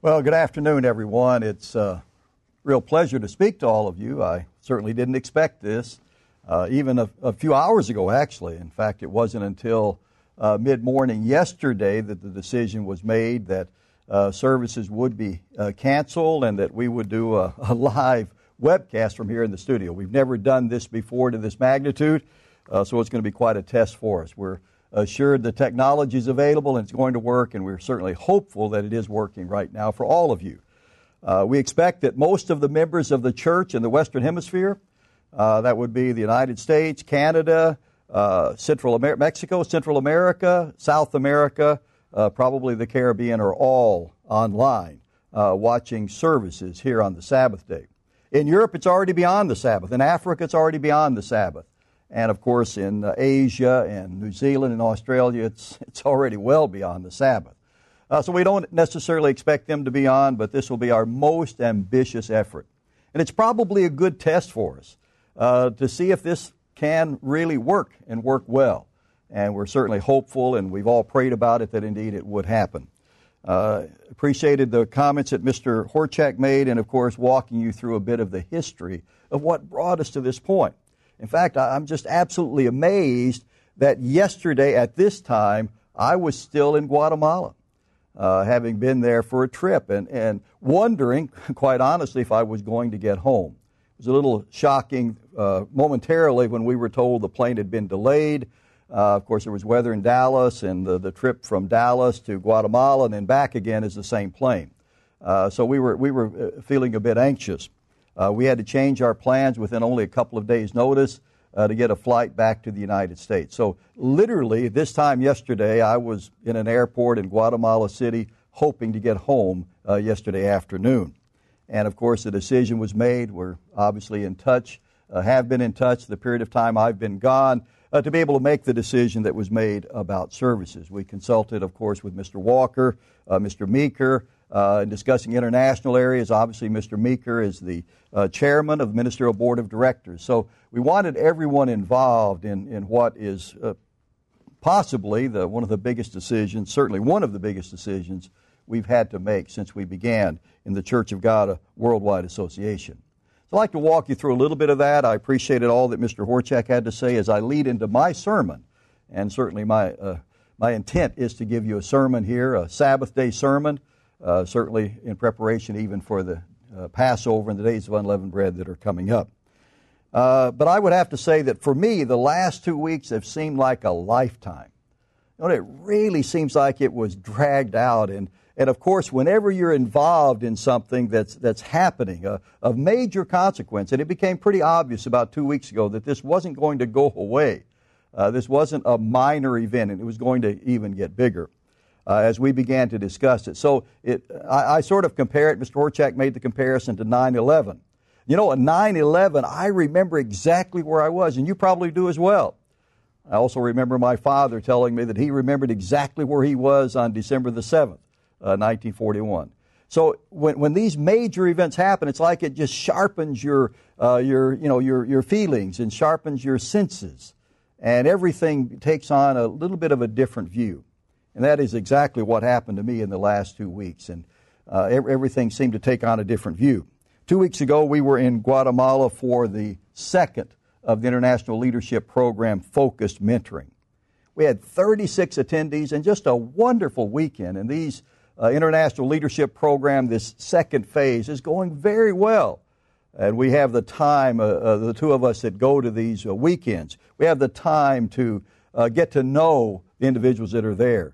Well, good afternoon, everyone. It's a real pleasure to speak to all of you. I certainly didn't expect this, even a few hours ago, actually. In fact, it wasn't until mid-morning yesterday that the decision was made that services would be canceled and that we would do a live webcast from here in the studio. We've never done this before to this magnitude, so it's going to be quite a test for us. We're assured the technology is available and it's going to work, and we're certainly hopeful that it is working right now for all of you. We expect that most of the members of the church in the Western Hemisphere, that would be the United States, Canada, Mexico, Central America, South America, probably the Caribbean, are all online watching services here on the Sabbath day. In Europe, it's already beyond the Sabbath. In Africa, it's already beyond the Sabbath. And, of course, in Asia and New Zealand and Australia, it's already well beyond the Sabbath. So we don't necessarily expect them to be on, but this will be our most ambitious effort. And it's probably a good test for us to see if this can really work and work well. And we're certainly hopeful, and we've all prayed about it, that indeed it would happen. Appreciated the comments that Mr. Horchak made, and, of course, walking you through a bit of the history of what brought us to this point. In fact, I'm just absolutely amazed that yesterday at this time I was still in Guatemala, having been there for a trip and wondering, quite honestly, if I was going to get home. It was a little shocking momentarily when we were told the plane had been delayed. Of course, there was weather in Dallas, and the trip from Dallas to Guatemala and then back again is the same plane. So we were feeling a bit anxious. We had to change our plans within only a couple of days' notice to get a flight back to the United States. So literally, this time yesterday, I was in an airport in Guatemala City hoping to get home yesterday afternoon. And, of course, the decision was made. We're obviously in touch, have been in touch the period of time I've been gone, to be able to make the decision that was made about services. We consulted, of course, with Mr. Walker, Mr. Meeker, in discussing international areas. Obviously, Mr. Meeker is the chairman of the Ministerial Board of Directors. So we wanted everyone involved in what is possibly one of the biggest decisions, certainly one of the biggest decisions we've had to make since we began in the Church of God Worldwide Association. So I'd like to walk you through a little bit of that. I appreciated all that Mr. Horchak had to say as I lead into my sermon. And certainly my intent is to give you a sermon here, a Sabbath day sermon, certainly in preparation even for the Passover and the days of unleavened bread that are coming up. But I would have to say that for me, the last 2 weeks have seemed like a lifetime. You know, it really seems like it was dragged out. And of course, whenever you're involved in something that's happening, of major consequence, and it became pretty obvious about 2 weeks ago that this wasn't going to go away. This wasn't a minor event, and it was going to even get bigger. As we began to discuss it. So I sort of compare it, Mr. Horchak made the comparison to 9/11. You know, at 9/11, I remember exactly where I was, and you probably do as well. I also remember my father telling me that he remembered exactly where he was on December the 7th, 1941. So when these major events happen, it's like it just sharpens your feelings and sharpens your senses, and everything takes on a little bit of a different view. And that is exactly what happened to me in the last 2 weeks. And everything seemed to take on a different view. 2 weeks ago, we were in Guatemala for the second of the International Leadership Program Focused Mentoring. We had 36 attendees and just a wonderful weekend. And these International Leadership Program, this second phase, is going very well. And we have the time, the two of us that go to these weekends, we have the time to get to know the individuals that are there.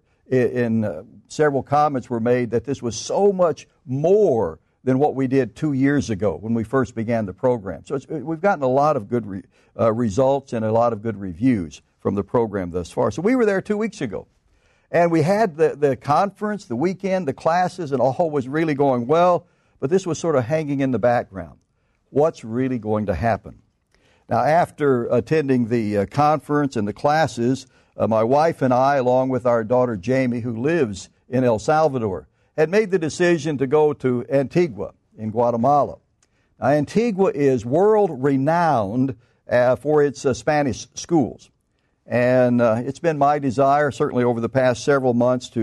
Several comments were made that this was so much more than what we did 2 years ago when we first began the program. So we've gotten a lot of good results and a lot of good reviews from the program thus far. So we were there 2 weeks ago. And we had the conference, the weekend, the classes, and all was really going well. But this was sort of hanging in the background. What's really going to happen? Now, after attending the conference and the classes, my wife and I, along with our daughter Jamie, who lives in El Salvador, had made the decision to go to Antigua in Guatemala. Now, Antigua is world-renowned for its Spanish schools. And it's been my desire, certainly over the past several months, to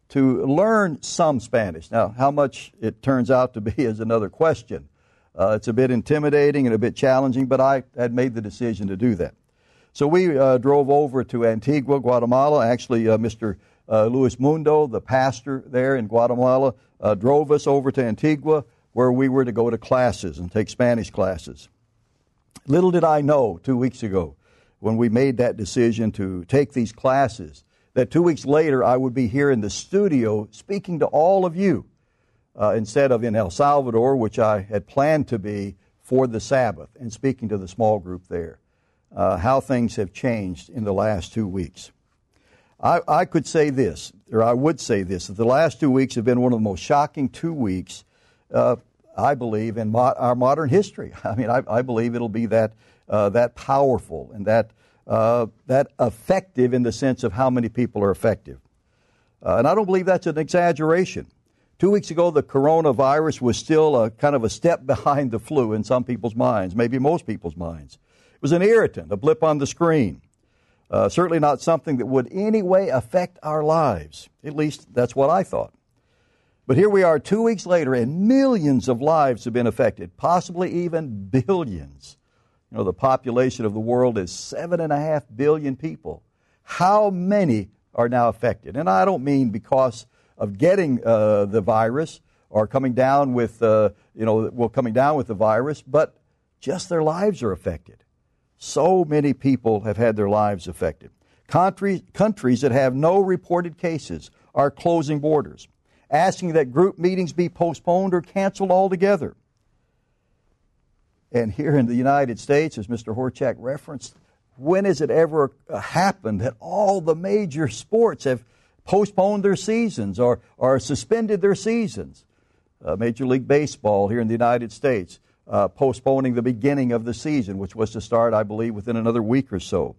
to learn some Spanish. Now, how much it turns out to be is another question. It's a bit intimidating and a bit challenging, but I had made the decision to do that. So we drove over to Antigua, Guatemala. Actually, Mr. Luis Mundo, the pastor there in Guatemala, drove us over to Antigua, where we were to go to classes and take Spanish classes. Little did I know 2 weeks ago, when we made that decision to take these classes, that 2 weeks later I would be here in the studio speaking to all of you instead of in El Salvador, which I had planned to be for the Sabbath, and speaking to the small group there. How things have changed in the last 2 weeks. I could say this, or I would say this, that the last 2 weeks have been one of the most shocking 2 weeks, I believe, in our modern history. I mean, I believe it'll be that powerful and that effective in the sense of how many people are effective. And I don't believe that's an exaggeration. 2 weeks ago, the coronavirus was still kind of a step behind the flu in some people's minds, maybe most people's minds. It was an irritant, a blip on the screen. Certainly not something that would in any way affect our lives. At least that's what I thought. But here we are 2 weeks later, and millions of lives have been affected, possibly even billions. You know, the population of the world is 7.5 billion people. How many are now affected? And I don't mean because of getting the virus or coming down with, coming down with the virus, but just their lives are affected. So many people have had their lives affected. Countries that have no reported cases are closing borders, asking that group meetings be postponed or canceled altogether. And here in the United States, as Mr. Horchak referenced, when has it ever happened that all the major sports have postponed their seasons or suspended their seasons? Major League Baseball here in the United States postponing the beginning of the season, which was to start, I believe, within another week or so.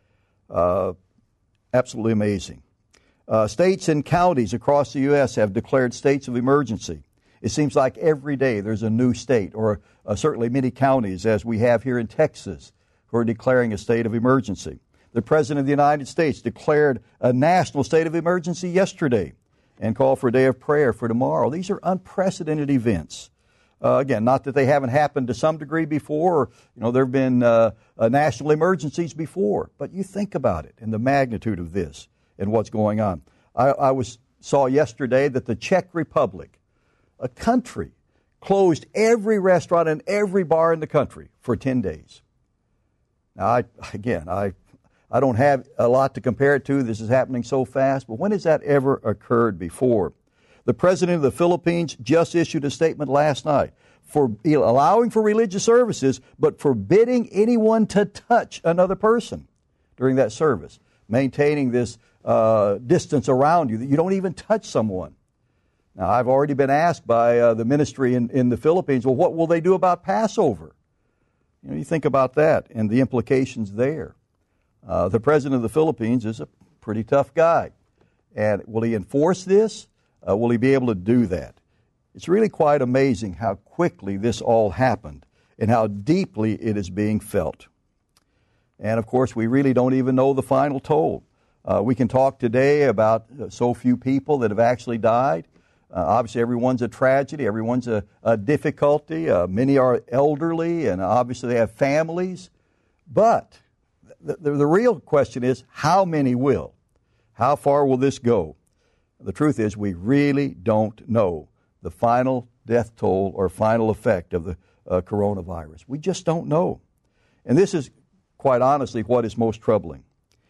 Absolutely amazing. States and counties across the U.S. have declared states of emergency. It seems like every day there's a new state, or certainly many counties, as we have here in Texas, who are declaring a state of emergency. The President of the United States declared a national state of emergency yesterday and called for a day of prayer for tomorrow. These are unprecedented events. Again, not that they haven't happened to some degree before, or, there have been national emergencies before, but you think about it and the magnitude of this and what's going on. I saw yesterday that the Czech Republic, a country, closed every restaurant and every bar in the country for 10 days. Now, I don't have a lot to compare it to. This is happening so fast, but when has that ever occurred before? The President of the Philippines just issued a statement last night for allowing for religious services, but forbidding anyone to touch another person during that service, maintaining this distance around you, that you don't even touch someone. Now, I've already been asked by the ministry in the Philippines, well, what will they do about Passover? You think about that and the implications there. The President of the Philippines is a pretty tough guy. And will he enforce this? Will he be able to do that? It's really quite amazing how quickly this all happened and how deeply it is being felt. And, of course, we really don't even know the final toll. We can talk today about so few people that have actually died. Obviously, everyone's a tragedy. Everyone's a difficulty. Many are elderly, and obviously they have families. But the real question is, how many will? How far will this go? The truth is, we really don't know the final death toll or final effect of the coronavirus. We just don't know. And this is, quite honestly, what is most troubling.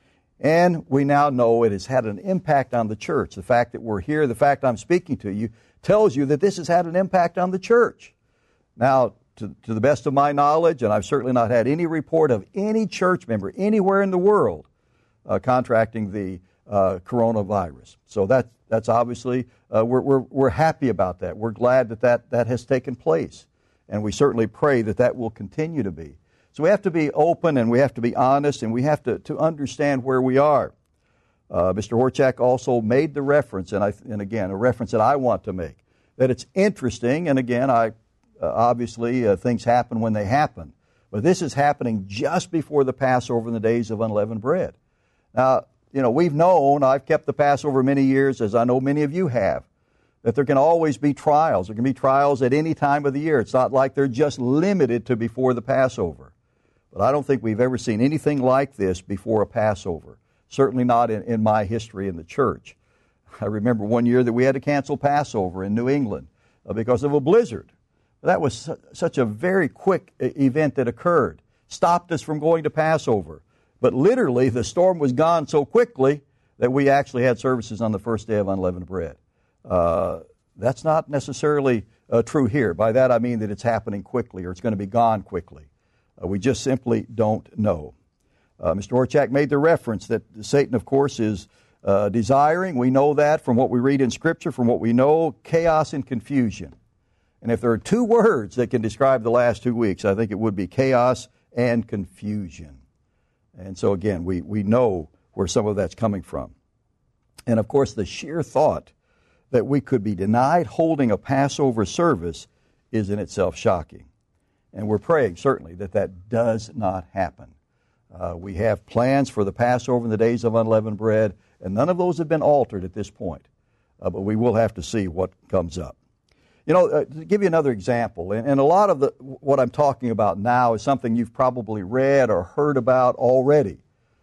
And we now know it has had an impact on the church. The fact that we're here, the fact I'm speaking to you, tells you that this has had an impact on the church. Now, to the best of my knowledge, and I've certainly not had any report of any church member anywhere in the world contracting the coronavirus. So that's obviously, we're happy about that. We're glad that has taken place. And we certainly pray that will continue to be. So we have to be open and we have to be honest and we have to understand where we are. Mr. Horchak also made the reference, and again, a reference that I want to make, that it's interesting, and again, obviously things happen when they happen, but this is happening just before the Passover in the days of unleavened bread. Now, we've known, I've kept the Passover many years, as I know many of you have, that there can always be trials. There can be trials at any time of the year. It's not like they're just limited to before the Passover. But I don't think we've ever seen anything like this before a Passover. Certainly not in my history in the church. I remember one year that we had to cancel Passover in New England because of a blizzard. That was such a very quick event that occurred. Stopped us from going to Passover. But literally, the storm was gone so quickly that we actually had services on the first day of unleavened bread. That's not necessarily true here. By that I mean that it's happening quickly or it's going to be gone quickly. We just simply don't know. Mr. Orchak made the reference that Satan, of course, is desiring. We know that from what we read in Scripture, from what we know, chaos and confusion. And if there are two words that can describe the last 2 weeks, I think it would be chaos and confusion. And so again, we know where some of that's coming from. And of course, the sheer thought that we could be denied holding a Passover service is in itself shocking. And we're praying, certainly, that that does not happen. We have plans for the Passover and the days of unleavened bread, and none of those have been altered at this point. But we will have to see what comes up. To give you another example, and a lot of what I'm talking about now is something you've probably read or heard about already.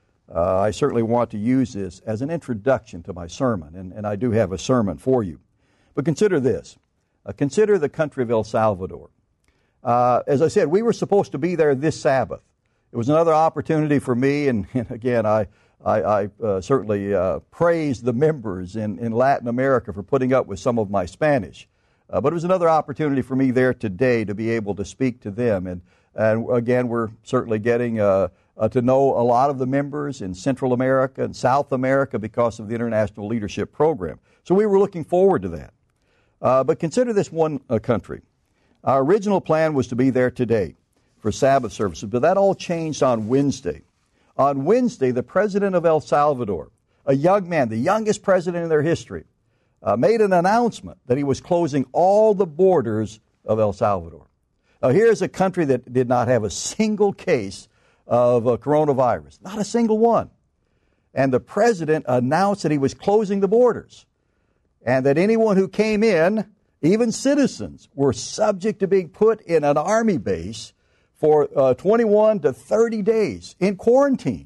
I certainly want to use this as an introduction to my sermon, and I do have a sermon for you. But consider this. Consider the country of El Salvador. As I said, we were supposed to be there this Sabbath. It was another opportunity for me, and again, I certainly praise the members in Latin America for putting up with some of my Spanish. But it was another opportunity for me there today to be able to speak to them. And again, we're certainly getting to know a lot of the members in Central America and South America because of the International Leadership Program. So we were looking forward to that. But consider this one country. Our original plan was to be there today for Sabbath services, but that all changed on Wednesday. On Wednesday, the president of El Salvador, a young man, the youngest president in their history, made an announcement that he was closing all the borders of El Salvador. Now, here's a country that did not have a single case of coronavirus, not a single one. And the president announced that he was closing the borders and that anyone who came in, even citizens, were subject to being put in an army base for 21 to 30 days in quarantine.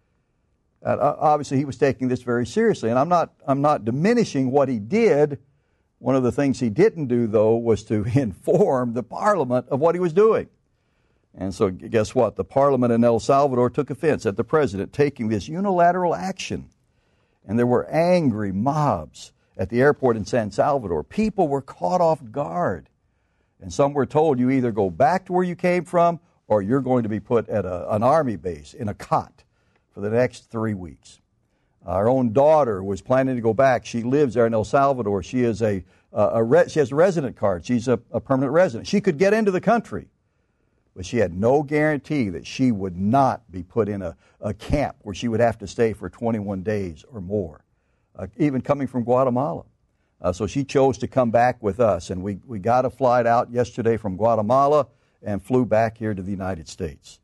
Obviously, he was taking this very seriously, and I'm not diminishing what he did. One of the things he didn't do, though, was to inform the parliament of what he was doing. And so, guess what? The parliament in El Salvador took offense at the president taking this unilateral action, and there were angry mobs at the airport in San Salvador. People were caught off guard, and some were told, you either go back to where you came from, or you're going to be put at an army base in a cot for the next 3 weeks. Our own daughter was planning to go back. She lives there in El Salvador. She is she has a resident card. She's a permanent resident. She could get into the country, but she had no guarantee that she would not be put in a camp where she would have to stay for 21 days or more, even coming from Guatemala. So she chose to come back with us, and we got a flight out yesterday from Guatemala and flew back here to the United States.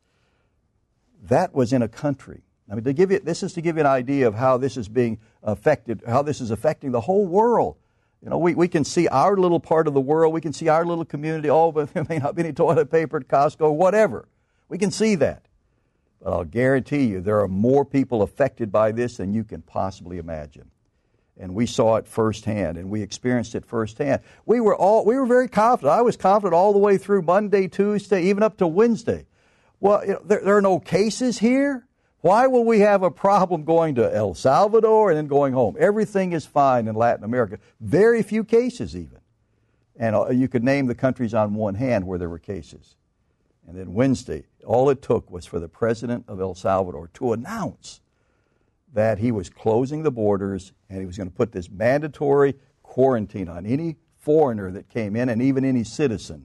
That was in a country. I mean, this is to give you an idea of how this is being affected, how this is affecting the whole world. We can see our little part of the world. We can see our little community. Oh, but there may not be any toilet paper at Costco, whatever. We can see that. But I'll guarantee you there are more people affected by this than you can possibly imagine. And we saw it firsthand, and we experienced it firsthand. We were very confident. I was confident all the way through Monday, Tuesday, even up to Wednesday. Well, there are no cases here. Why will we have a problem going to El Salvador and then going home? Everything is fine in Latin America. Very few cases even. And you could name the countries on one hand where there were cases. And then Wednesday, all it took was for the president of El Salvador to announce that he was closing the borders and he was going to put this mandatory quarantine on any foreigner that came in and even any citizen.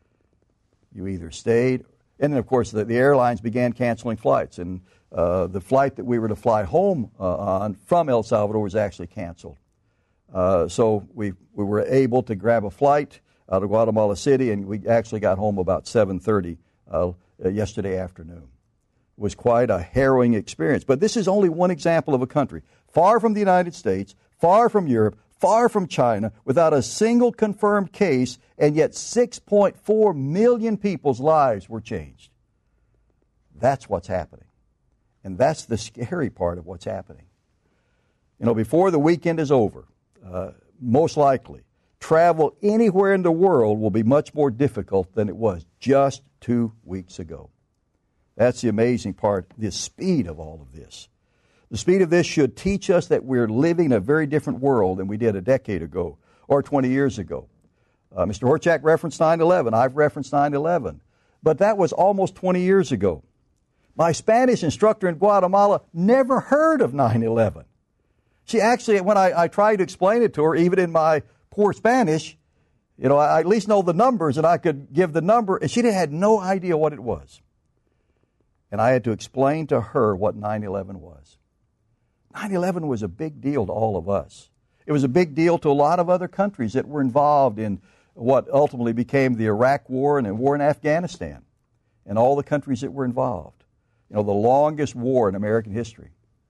You either stayed, and then of course the airlines began canceling flights, and the flight that we were to fly home on from El Salvador was actually canceled. So we were able to grab a flight out of Guatemala City, and we actually got home about 7:30 yesterday afternoon. was quite a harrowing experience. But this is only one example of a country far from the United States, far from Europe, far from China, without a single confirmed case, and yet 6.4 million people's lives were changed. That's what's happening. And that's the scary part of what's happening. You know, before the weekend is over, most likely, travel anywhere in the world will be much more difficult than it was just 2 weeks ago. That's the amazing part, the speed of all of this. The speed of this should teach us that we're living in a very different world than we did a decade ago or 20 years ago. Mr. Horchak referenced 9/11. I've referenced 9/11. But that was almost 20 years ago. My Spanish instructor in Guatemala never heard of 9/11. She actually, when I tried to explain it to her, even in my poor Spanish, you know, I at least know the numbers and I could give the number, and she had no idea what it was. And I had to explain to her what 9/11 was. 9/11 was a big deal to all of us. It was a big deal to a lot of other countries that were involved in what ultimately became the Iraq War and the war in Afghanistan, and all the countries that were involved. You know, the longest war in American history.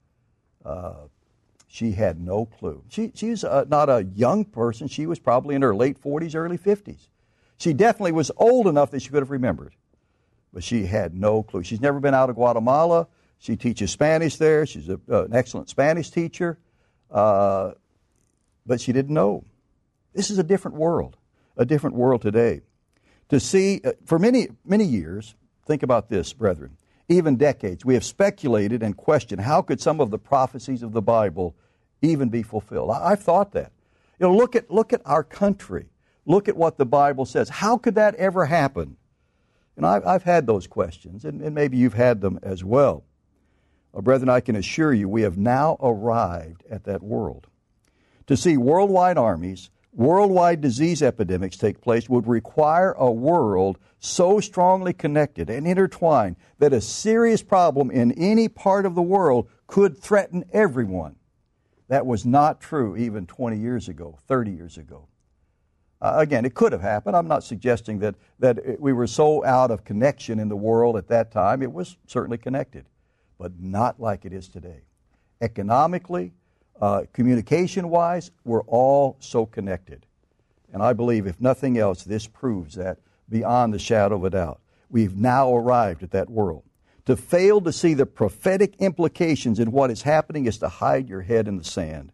She had no clue. She's not a young person. She was probably in her late 40s, early 50s. She definitely was old enough that she could have remembered. But she had no clue. She's never been out of Guatemala. She teaches Spanish there. She's an excellent Spanish teacher. But she didn't know. This is a different world today. To see, for many, many years, think about this, brethren, even decades, we have speculated and questioned how could some of the prophecies of the Bible even be fulfilled. I've thought that. You know, look at our country. Look at what the Bible says. How could that ever happen? And I've had those questions, and maybe you've had them as well. Well, brethren, I can assure you we have now arrived at that world. To see worldwide armies, worldwide disease epidemics take place would require a world so strongly connected and intertwined that a serious problem in any part of the world could threaten everyone. That was not true even 20 years ago, 30 years ago. Again, it could have happened. I'm not suggesting that we were so out of connection in the world at that time. It was certainly connected, but not like it is today. Economically, communication-wise, we're all so connected. And I believe, if nothing else, this proves that beyond the shadow of a doubt. We've now arrived at that world. To fail to see the prophetic implications in what is happening is to hide your head in the sand.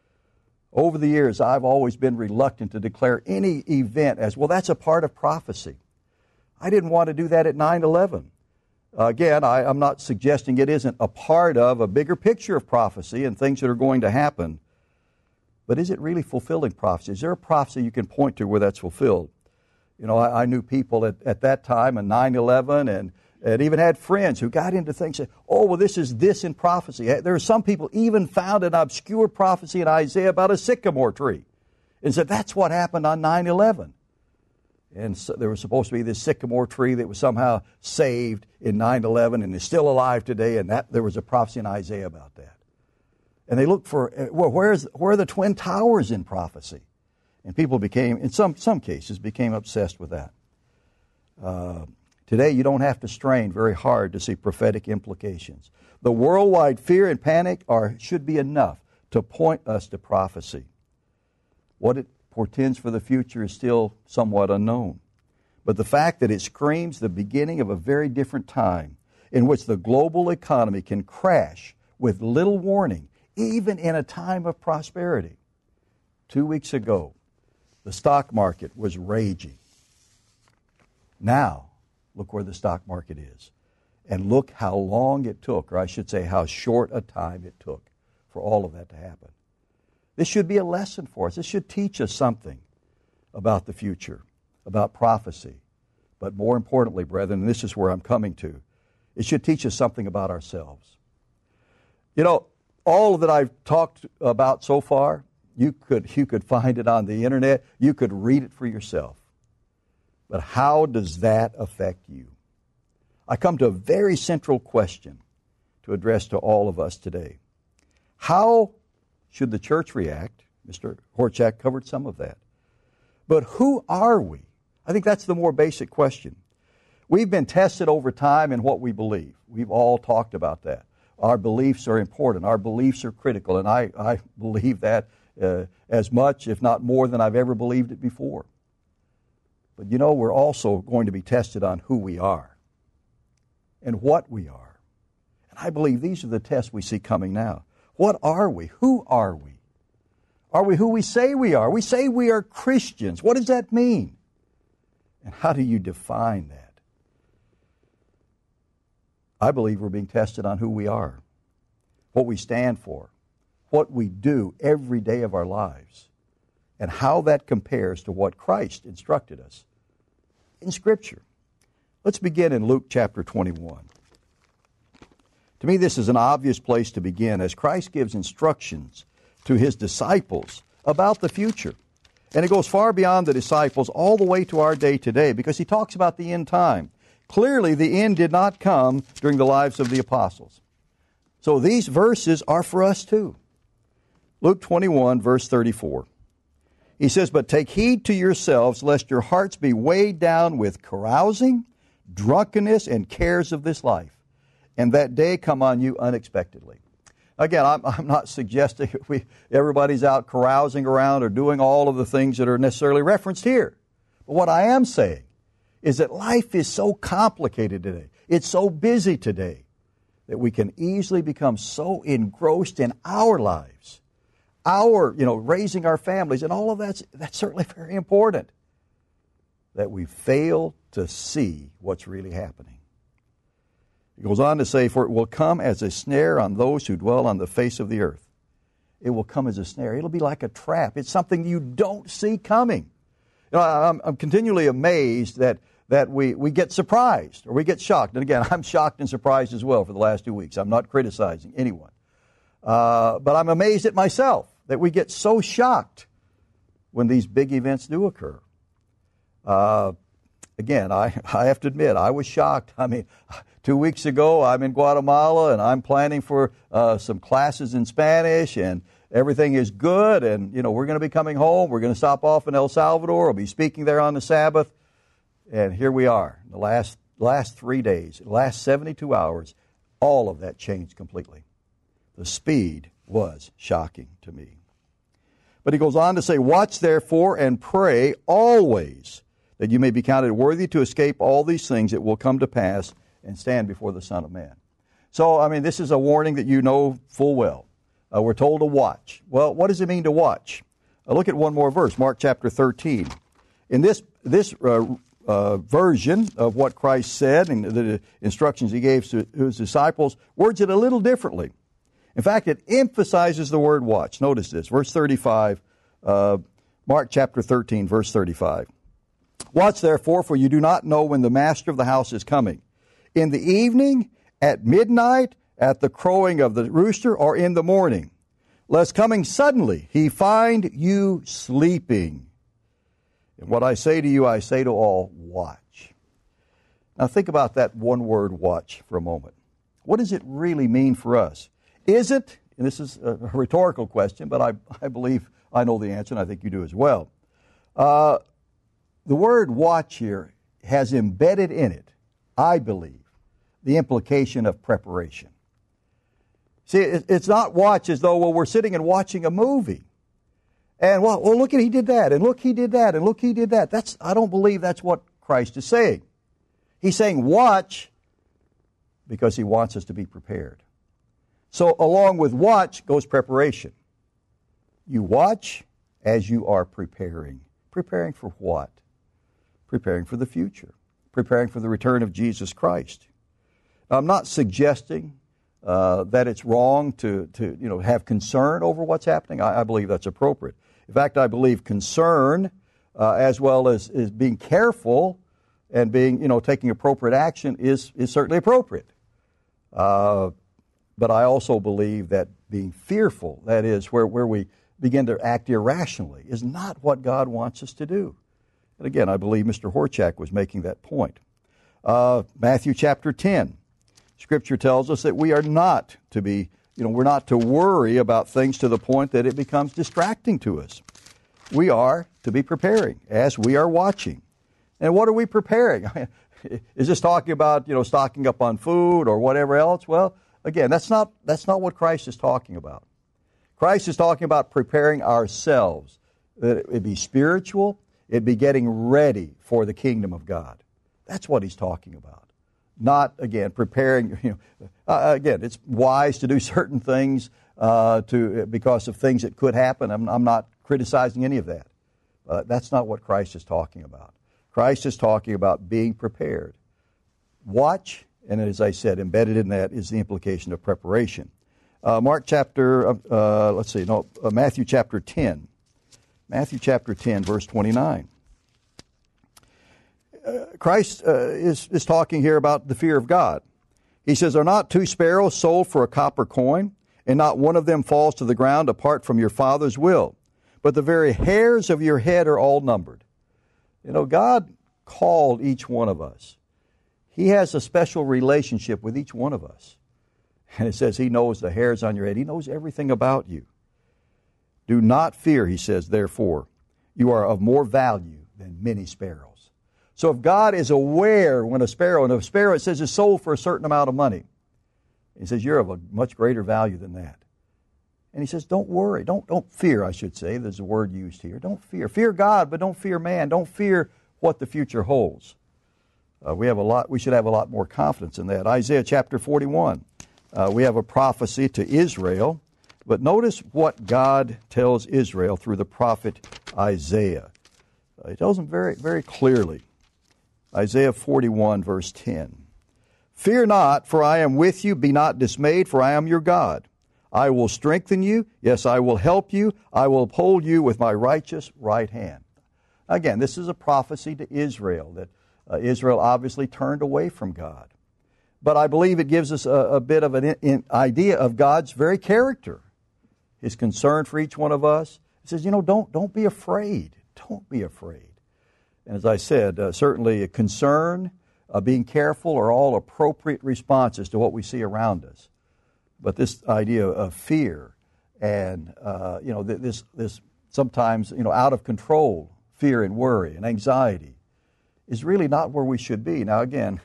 Over the years, I've always been reluctant to declare any event as, well, that's a part of prophecy. I didn't want to do that at 9/11. Again, I'm not suggesting it isn't a part of a bigger picture of prophecy and things that are going to happen. But is it really fulfilling prophecy? Is there a prophecy you can point to where that's fulfilled? You know, I knew people at that time in 9/11 and even had friends who got into things and said, oh, well, this is this in prophecy. There are some people even found an obscure prophecy in Isaiah about a sycamore tree and said that's what happened on 9/11. And so there was supposed to be this sycamore tree that was somehow saved in 9/11 and is still alive today, and that there was a prophecy in Isaiah about that. And they looked for, well, where are the Twin Towers in prophecy? And people became, in some cases, became obsessed with that. Today, you don't have to strain very hard to see prophetic implications. The worldwide fear and panic should be enough to point us to prophecy. What it portends for the future is still somewhat unknown. But the fact that it screams the beginning of a very different time in which the global economy can crash with little warning, even in a time of prosperity. 2 weeks ago, the stock market was raging. Now, look where the stock market is. And look how long it took, or I should say how short a time it took for all of that to happen. This should be a lesson for us. This should teach us something about the future, about prophecy. But more importantly, brethren, and this is where I'm coming to, it should teach us something about ourselves. You know, all that I've talked about so far, you could find it on the internet. You could read it for yourself. But how does that affect you? I come to a very central question to address to all of us today. How should the church react? Mr. Horchak covered some of that. But who are we? I think that's the more basic question. We've been tested over time in what we believe. We've all talked about that. Our beliefs are important. Our beliefs are critical, and I believe that as much, if not more, than I've ever believed it before. But you know, we're also going to be tested on who we are and what we are. And I believe these are the tests we see coming now. What are we? Who are we? Are we who we say we are? We say we are Christians. What does that mean? And how do you define that? I believe we're being tested on who we are, what we stand for, what we do every day of our lives, and how that compares to what Christ instructed us in Scripture. Let's begin in Luke chapter 21. To me, this is an obvious place to begin as Christ gives instructions to His disciples about the future. And it goes far beyond the disciples all the way to our day today because He talks about the end time. Clearly, the end did not come during the lives of the apostles. So these verses are for us too. Luke 21, verse 34. He says, "But take heed to yourselves, lest your hearts be weighed down with carousing, drunkenness, and cares of this life, and that day come on you unexpectedly." Again, I'm not suggesting everybody's out carousing around or doing all of the things that are necessarily referenced here. But what I am saying is that life is so complicated today. It's so busy today that we can easily become so engrossed in our lives, raising our families, and all of that's certainly very important, that we fail to see what's really happening. He goes on to say, "For it will come as a snare on those who dwell on the face of the earth." It will come as a snare. It'll be like a trap. It's something you don't see coming. You know, I'm continually amazed that we get surprised or we get shocked. And again, I'm shocked and surprised as well for the last 2 weeks. I'm not criticizing anyone. But I'm amazed at myself that we get so shocked when these big events do occur. Again, I have to admit, I was shocked. I mean, 2 weeks ago, I'm in Guatemala, and I'm planning for some classes in Spanish, and everything is good, and, we're going to be coming home. We're going to stop off in El Salvador. I'll be speaking there on the Sabbath. And here we are, the last 3 days, the last 72 hours, all of that changed completely. The speed was shocking to me. But he goes on to say, "Watch therefore and pray always, that you may be counted worthy to escape all these things that will come to pass and stand before the Son of Man." So, this is a warning that you know full well. We're told to watch. Well, what does it mean to watch? Look at one more verse, Mark chapter 13. In this version of what Christ said and the instructions He gave to His disciples, words it a little differently. In fact, it emphasizes the word watch. Notice this, verse 35, Mark chapter 13, verse 35. "Watch therefore, for you do not know when the master of the house is coming, in the evening, at midnight, at the crowing of the rooster, or in the morning, lest coming suddenly He find you sleeping. And what I say to you, I say to all, watch." Now think about that one word, watch, for a moment. What does it really mean for us? Is it, and this is a rhetorical question, but I believe I know the answer, and I think you do as well. The word watch here has embedded in it, I believe, the implication of preparation. See, it's not watch as though, we're sitting and watching a movie. And, look, he did that, and look, he did that, and look, he did that. I don't believe that's what Christ is saying. He's saying watch because He wants us to be prepared. So along with watch goes preparation. You watch as you are preparing. Preparing for what? Preparing for the future. Preparing for the return of Jesus Christ. Now, I'm not suggesting that it's wrong to have concern over what's happening. I believe that's appropriate. In fact, I believe concern as well as being careful and taking appropriate action is certainly appropriate. But I also believe that being fearful, that is, where we begin to act irrationally, is not what God wants us to do. And again, I believe Mr. Horchak was making that point. Matthew chapter 10, Scripture tells us that we are not to be, we're not to worry about things to the point that it becomes distracting to us. We are to be preparing as we are watching. And what are we preparing? Is this talking about, stocking up on food or whatever else? Well, again, that's not what Christ is talking about. Christ is talking about preparing ourselves. It'd be spiritual. It'd be getting ready for the kingdom of God. That's what he's talking about. Not, again, preparing, again, it's wise to do certain things because of things that could happen. I'm not criticizing any of that. That's not what Christ is talking about. Christ is talking about being prepared. Watch, and as I said, embedded in that is the implication of preparation. Matthew chapter 10. Matthew chapter 10, verse 29. Christ is talking here about the fear of God. He says, "Are not 2 sparrows sold for a copper coin, and not one of them falls to the ground apart from your Father's will? But the very hairs of your head are all numbered." God called each one of us. He has a special relationship with each one of us. And it says He knows the hairs on your head. He knows everything about you. "Do not fear," He says, "therefore, you are of more value than many sparrows." So if God is aware when a sparrow, and a sparrow it says is sold for a certain amount of money, He says you're of a much greater value than that. And He says, don't worry, don't fear, I should say. There's a word used here. Don't fear. Fear God, but don't fear man. Don't fear what the future holds. We should have a lot more confidence in that. Isaiah chapter 41. We have a prophecy to Israel. But notice what God tells Israel through the prophet Isaiah. He tells them very, very clearly. Isaiah 41, verse 10. "Fear not, for I am with you. Be not dismayed, for I am your God. I will strengthen you. Yes, I will help you. I will uphold you with my righteous right hand." Again, this is a prophecy to Israel, that Israel obviously turned away from God. But I believe it gives us a bit of an idea of God's very character, His concern for each one of us. He says, don't be afraid. Don't be afraid. And as I said, certainly a concern, being careful are all appropriate responses to what we see around us. But this idea of fear and, this sometimes, out of control, fear and worry and anxiety is really not where we should be. Now, again,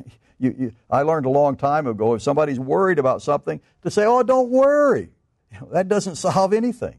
I learned a long time ago, if somebody's worried about something, to say, "Oh, don't worry." That doesn't solve anything.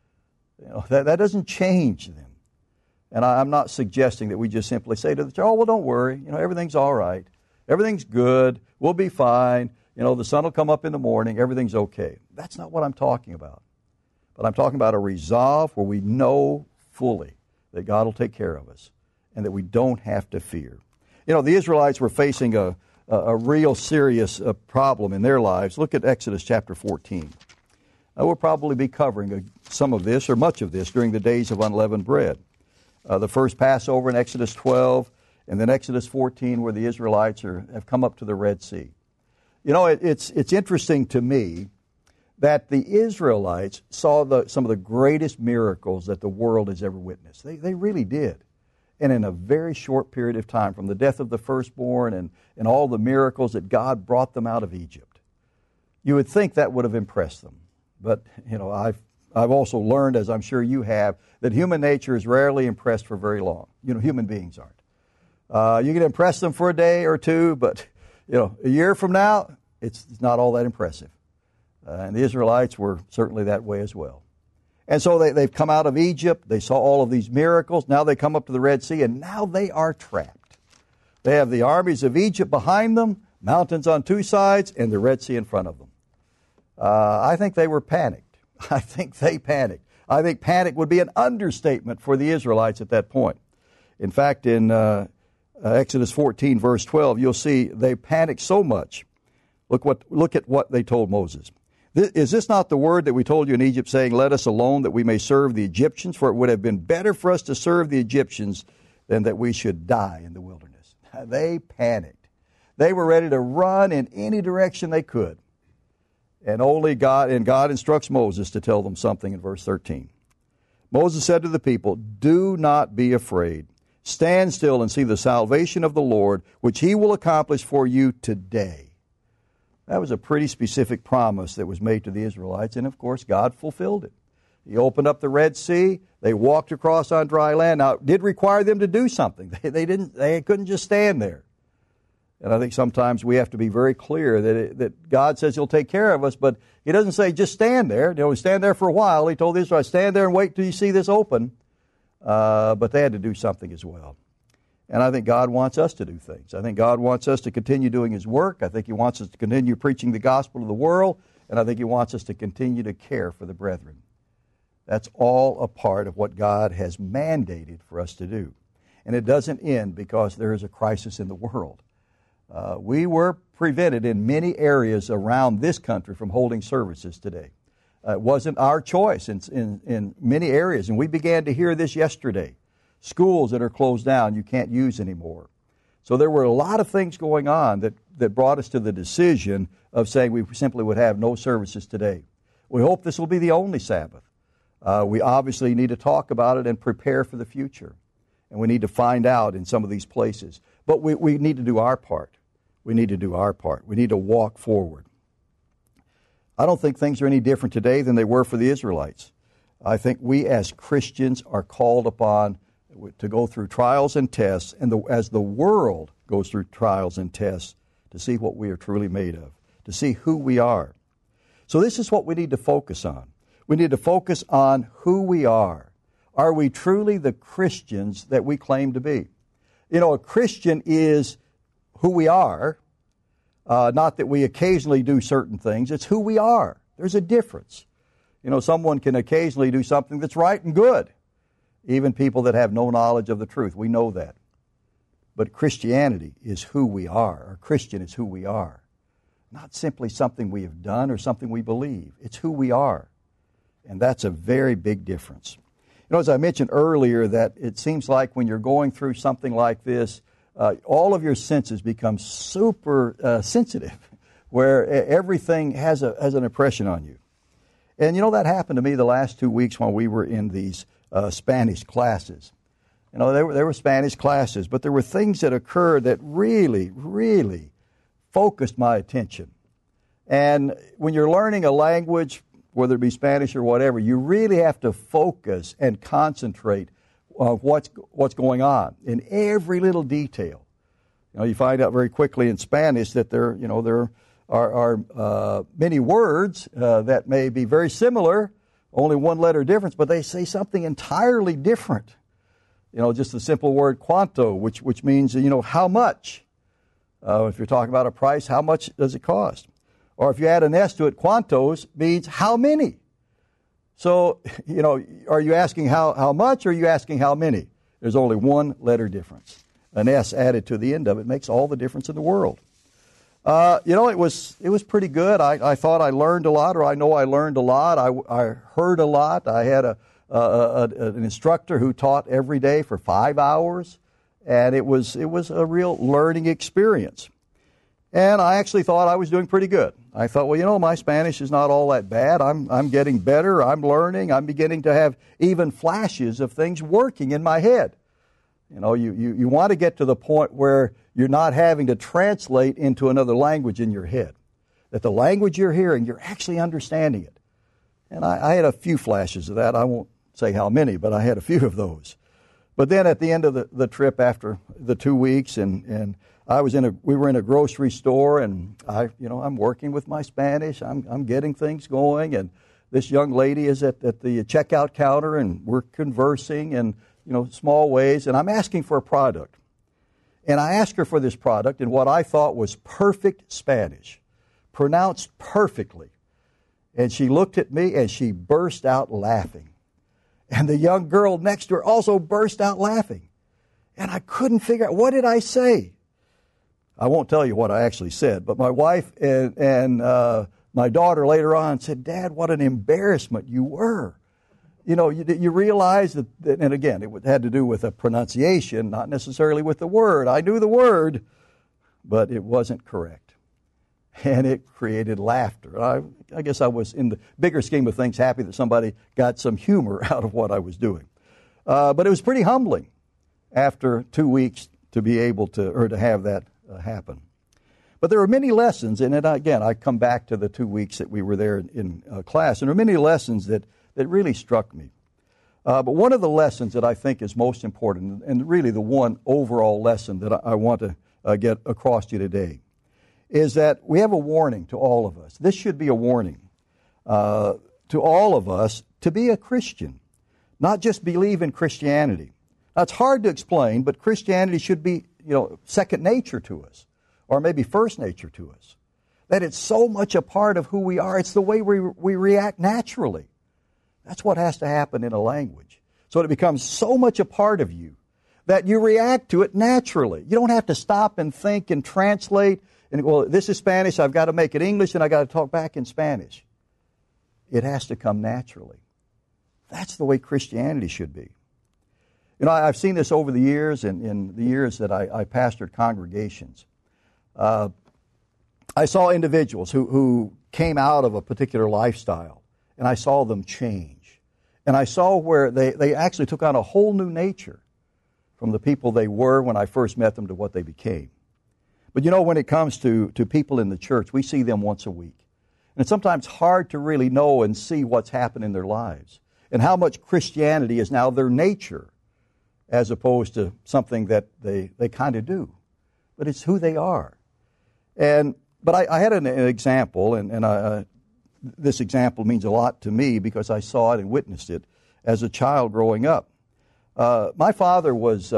That doesn't change them. And I'm not suggesting that we just simply say to the child, "Oh, well, don't worry. Everything's all right. Everything's good. We'll be fine. The sun will come up in the morning. Everything's okay." That's not what I'm talking about. But I'm talking about a resolve where we know fully that God will take care of us and that we don't have to fear. The Israelites were facing a real serious problem in their lives. Look at Exodus chapter 14. We'll probably be covering some of this or much of this during the days of unleavened bread. The first Passover in Exodus 12, and then Exodus 14, where the Israelites have come up to the Red Sea. It's interesting to me that the Israelites saw some of the greatest miracles that the world has ever witnessed. They really did. And in a very short period of time, from the death of the firstborn and all the miracles that God brought them out of Egypt. You would think that would have impressed them. But, I've also learned, as I'm sure you have, that human nature is rarely impressed for very long. Human beings aren't. You can impress them for a day or two, but, a year from now, it's not all that impressive. And the Israelites were certainly that way as well. And so they've come out of Egypt. They saw all of these miracles. Now they come up to the Red Sea, and now they are trapped. They have the armies of Egypt behind them, mountains on two sides, and the Red Sea in front of them. I think they were panicked. I think they panicked. I think panic would be an understatement for the Israelites at that point. In fact, in Exodus 14, verse 12, you'll see they panicked so much. Look at what they told Moses. "Is this not the word that we told you in Egypt, saying, 'Let us alone, that we may serve the Egyptians? For it would have been better for us to serve the Egyptians than that we should die in the wilderness.'" They panicked. They were ready to run in any direction they could. And God instructs Moses to tell them something in verse 13. Moses said to the people, "Do not be afraid. Stand still and see the salvation of the Lord, which He will accomplish for you today." That was a pretty specific promise that was made to the Israelites, and of course God fulfilled it. He opened up the Red Sea. They walked across on dry land. Now, it did require them to do something. They couldn't just stand there. And I think sometimes we have to be very clear that God says He'll take care of us, but He doesn't say just stand there. Stand there for a while. He told Israel, stand there and wait till you see this open. But they had to do something as well. And I think God wants us to do things. I think God wants us to continue doing His work. I think He wants us to continue preaching the gospel to the world. And I think He wants us to continue to care for the brethren. That's all a part of what God has mandated for us to do. And it doesn't end because there is a crisis in the world. We were prevented in many areas around this country from holding services today. It wasn't our choice in many areas, and we began to hear this yesterday. Schools that are closed down you can't use anymore. So there were a lot of things going on that brought us to the decision of saying we simply would have no services today. We hope this will be the only Sabbath. We obviously need to talk about it and prepare for the future. And we need to find out in some of these places. But we need to do our part. We need to do our part. We need to walk forward. I don't think things are any different today than they were for the Israelites. I think we as Christians are called upon to go through trials and tests, and as the world goes through trials and tests, to see what we are truly made of, to see who we are. So this is what we need to focus on. We need to focus on who we are. Are we truly the Christians that we claim to be? You know, a Christian is who we are, not that we occasionally do certain things. It's who we are. There's a difference. You know, someone can occasionally do something that's right and good. Even people that have no knowledge of the truth, we know that. But Christianity is who we are. Or Christian is who we are. Not simply something we have done or something we believe. It's who we are. And that's a very big difference. You know, as I mentioned earlier, that it seems like when you're going through something like this, all of your senses become super sensitive, where everything has an impression on you. And you know, that happened to me the last 2 weeks when we were in these Spanish classes. You know, there were Spanish classes, but there were things that occurred that really, really focused my attention. And when you're learning a language, whether it be Spanish or whatever, you really have to focus and concentrate on what's going on in every little detail. You know, you find out very quickly in Spanish that there are many words that may be very similar, only one letter difference, but they say something entirely different. You know, just the simple word cuánto, which means, you know, how much. If you're talking about a price, how much does it cost? Or if you add an S to it, cuántos means how many. So, you know, are you asking how much or are you asking how many? There's only one letter difference. An S added to the end of it makes all the difference in the world. You know, it was pretty good. I thought I learned a lot, or I know I learned a lot. I heard a lot. I had an instructor who taught every day for 5 hours, and it was a real learning experience. And I actually thought I was doing pretty good. I thought, well, you know, my Spanish is not all that bad. I'm getting better. I'm learning. I'm beginning to have even flashes of things working in my head. You know, you want to get to the point where you're not having to translate into another language in your head. That the language you're hearing, you're actually understanding it. And I had a few flashes of that. I won't say how many, but I had a few of those. But then at the end of the trip after the 2 weeks, and we were in a grocery store, and I'm working with my Spanish. I'm getting things going, and this young lady is at the checkout counter, and we're conversing in small ways, and I'm asking for a product. And I asked her for this product in what I thought was perfect Spanish, pronounced perfectly. And she looked at me and she burst out laughing. And the young girl next to her also burst out laughing. And I couldn't figure out, what did I say? I won't tell you what I actually said, but my wife and my daughter later on said, "Dad, what an embarrassment you were." You know, you realize that, and again, it had to do with a pronunciation, not necessarily with the word. I knew the word, but it wasn't correct. And it created laughter. I guess I was, in the bigger scheme of things, happy that somebody got some humor out of what I was doing. But it was pretty humbling after 2 weeks to be able to have that happen. But there were many lessons, and again, I come back to the 2 weeks that we were there in class, and there are many lessons that that really struck me. But one of the lessons that I think is most important, and really the one overall lesson that I want to get across to you today, is that we have a warning to all of us. This should be a warning to all of us to be a Christian, not just believe in Christianity. Now, it's hard to explain, but Christianity should be, second nature to us, or maybe first nature to us. That it's so much a part of who we are. It's the way we react naturally. That's what has to happen in a language. So it becomes so much a part of you that you react to it naturally. You don't have to stop and think and translate and, well, this is Spanish, I've got to make it English, and I've got to talk back in Spanish. It has to come naturally. That's the way Christianity should be. I've seen this over the years, and in the years that I pastored congregations. I saw individuals who came out of a particular lifestyle, and I saw them change. And I saw where they actually took on a whole new nature from the people they were when I first met them to what they became. But when it comes to people in the church, we see them once a week. And it's sometimes hard to really know and see what's happened in their lives and how much Christianity is now their nature as opposed to something that they kind of do. But it's who they are. But I had an example, and this example means a lot to me because I saw it and witnessed it as a child growing up. My father was,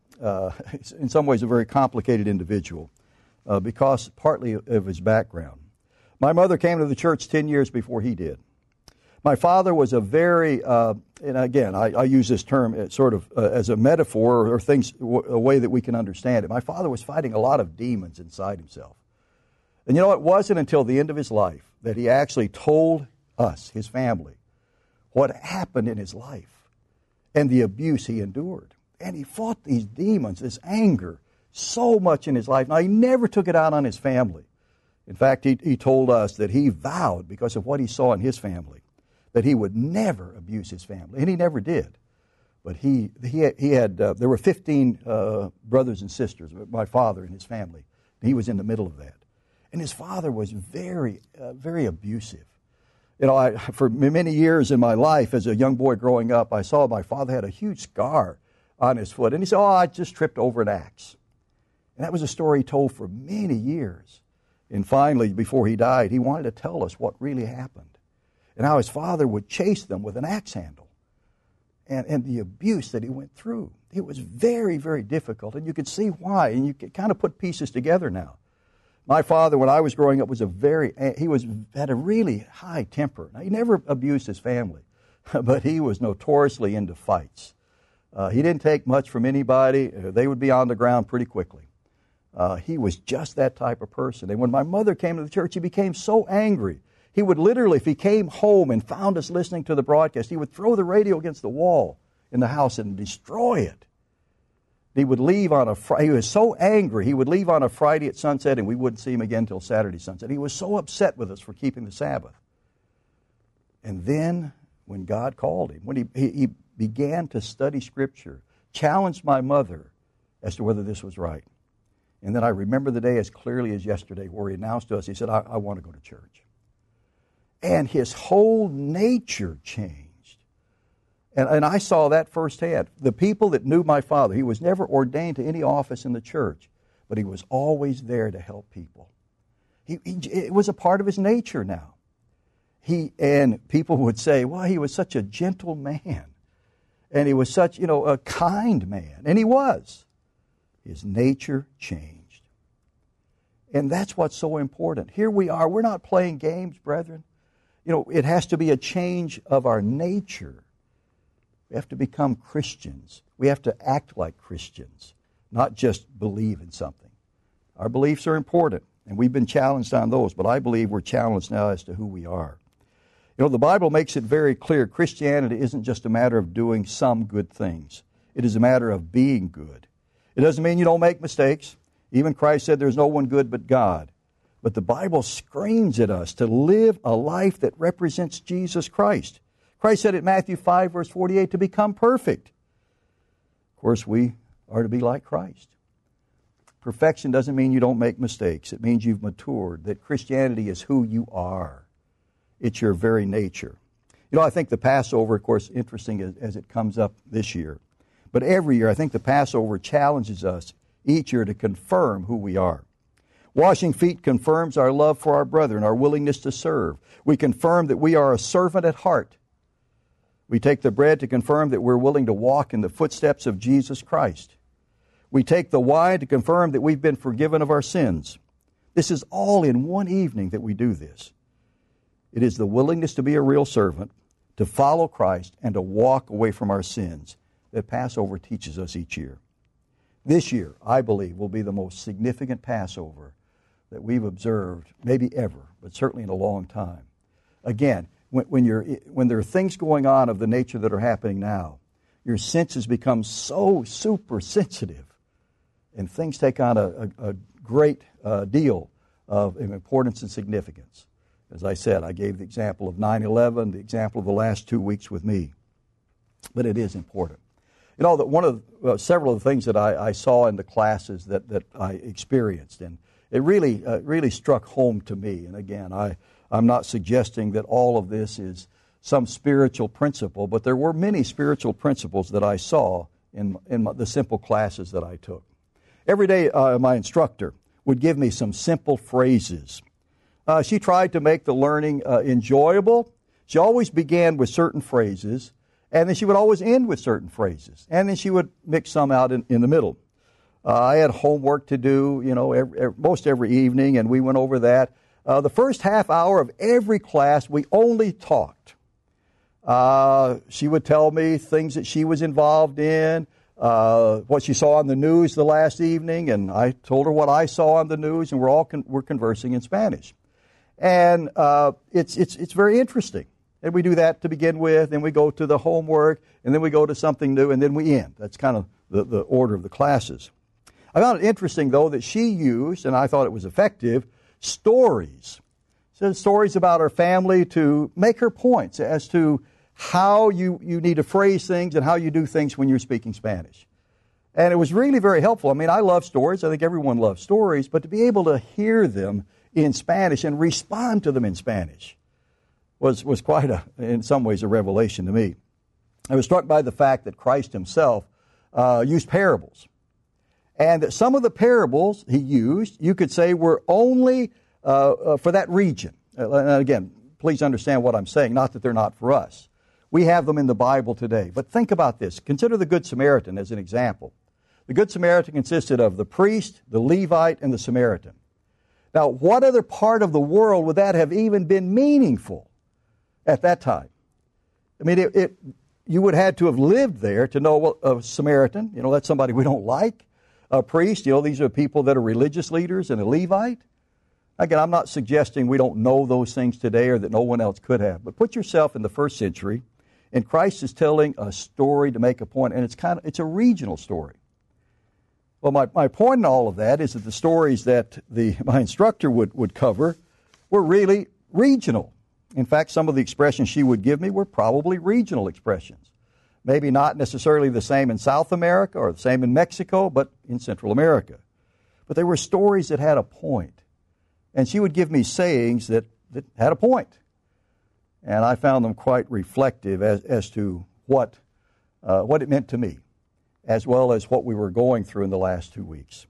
in some ways, a very complicated individual because partly of his background. My mother came to the church 10 years before he did. My father was a very, and again, I use this term sort of as a metaphor or a way that we can understand it. My father was fighting a lot of demons inside himself. And it wasn't until the end of his life that he actually told us, his family, what happened in his life and the abuse he endured. And he fought these demons, this anger, so much in his life. Now, he never took it out on his family. In fact, he told us that he vowed, because of what he saw in his family, that he would never abuse his family. And he never did. But he had there were 15 brothers and sisters, my father and his family. He was in the middle of that. And his father was very, very abusive. For many years in my life as a young boy growing up, I saw my father had a huge scar on his foot. And he said, I just tripped over an axe. And that was a story he told for many years. And finally, before he died, he wanted to tell us what really happened and how his father would chase them with an axe handle and the abuse that he went through. It was very, very difficult, and you could see why, and you could kind of put pieces together now. My father, when I was growing up, had a really high temper. Now, he never abused his family, but he was notoriously into fights. He didn't take much from anybody. They would be on the ground pretty quickly. He was just that type of person. And when my mother came to the church, he became so angry. He would literally, if he came home and found us listening to the broadcast, he would throw the radio against the wall in the house and destroy it. He would leave on he was so angry, he would leave on a Friday at sunset and we wouldn't see him again until Saturday sunset. He was so upset with us for keeping the Sabbath. And then when God called him, when he began to study Scripture, challenged my mother as to whether this was right. And then I remember the day as clearly as yesterday where he announced to us, he said, I want to go to church. And his whole nature changed. And I saw that firsthand. The people that knew my father, he was never ordained to any office in the church, but he was always there to help people. It was a part of his nature now. And people would say, well, he was such a gentle man. And he was such, a kind man. And he was. His nature changed. And that's what's so important. Here we are. We're not playing games, brethren. It has to be a change of our nature. We have to become Christians. We have to act like Christians, not just believe in something. Our beliefs are important, and we've been challenged on those, but I believe we're challenged now as to who we are. The Bible makes it very clear Christianity isn't just a matter of doing some good things. It is a matter of being good. It doesn't mean you don't make mistakes. Even Christ said there's no one good but God. But the Bible screams at us to live a life that represents Jesus Christ. Christ said in Matthew 5, verse 48, to become perfect. Of course, we are to be like Christ. Perfection doesn't mean you don't make mistakes. It means you've matured, that Christianity is who you are. It's your very nature. I think the Passover, of course, interesting as it comes up this year. But every year, I think the Passover challenges us each year to confirm who we are. Washing feet confirms our love for our brethren, our willingness to serve. We confirm that we are a servant at heart. We take the bread to confirm that we're willing to walk in the footsteps of Jesus Christ. We take the wine to confirm that we've been forgiven of our sins. This is all in one evening that we do this. It is the willingness to be a real servant, to follow Christ, and to walk away from our sins that Passover teaches us each year. This year, I believe, will be the most significant Passover that we've observed, maybe ever, but certainly in a long time. Again, when there are things going on of the nature that are happening now, your senses become so super sensitive, and things take on a great deal of importance and significance. As I said, I gave the example of 9/11, the example of the last 2 weeks with me. But it is important. That one of several of the things that I saw in the classes that I experienced, and it really struck home to me. And again, I'm not suggesting that all of this is some spiritual principle, but there were many spiritual principles that I saw in the simple classes that I took. Every day, my instructor would give me some simple phrases. She tried to make the learning enjoyable. She always began with certain phrases, and then she would always end with certain phrases, and then she would mix some out in the middle. I had homework to do, most every evening, and we went over that. The first half hour of every class, we only talked. She would tell me things that she was involved in, what she saw on the news the last evening, and I told her what I saw on the news, and we're conversing in Spanish. And it's very interesting. And we do that to begin with, then we go to the homework, and then we go to something new, and then we end. That's kind of the order of the classes. I found it interesting, though, that she used, and I thought it was effective, stories. So stories about her family to make her points as to how you need to phrase things and how you do things when you're speaking Spanish. And it was really very helpful. I mean, I love stories. I think everyone loves stories. But to be able to hear them in Spanish and respond to them in Spanish was quite, in some ways, a revelation to me. I was struck by the fact that Christ himself used parables. And that some of the parables he used, you could say, were only for that region. And again, please understand what I'm saying, not that they're not for us. We have them in the Bible today. But think about this. Consider the Good Samaritan as an example. The Good Samaritan consisted of the priest, the Levite, and the Samaritan. Now, what other part of the world would that have even been meaningful at that time? I mean, you would have had to have lived there to know a Samaritan. That's somebody we don't like. A priest, these are people that are religious leaders, and a Levite. Again, I'm not suggesting we don't know those things today or that no one else could have. But put yourself in the first century, and Christ is telling a story to make a point, and it's a regional story. Well, my point in all of that is that the stories that my instructor would cover were really regional. In fact, some of the expressions she would give me were probably regional expressions. Maybe not necessarily the same in South America or the same in Mexico, but in Central America. But they were stories that had a point. And she would give me sayings that had a point. And I found them quite reflective as to what it meant to me, as well as what we were going through in the last 2 weeks.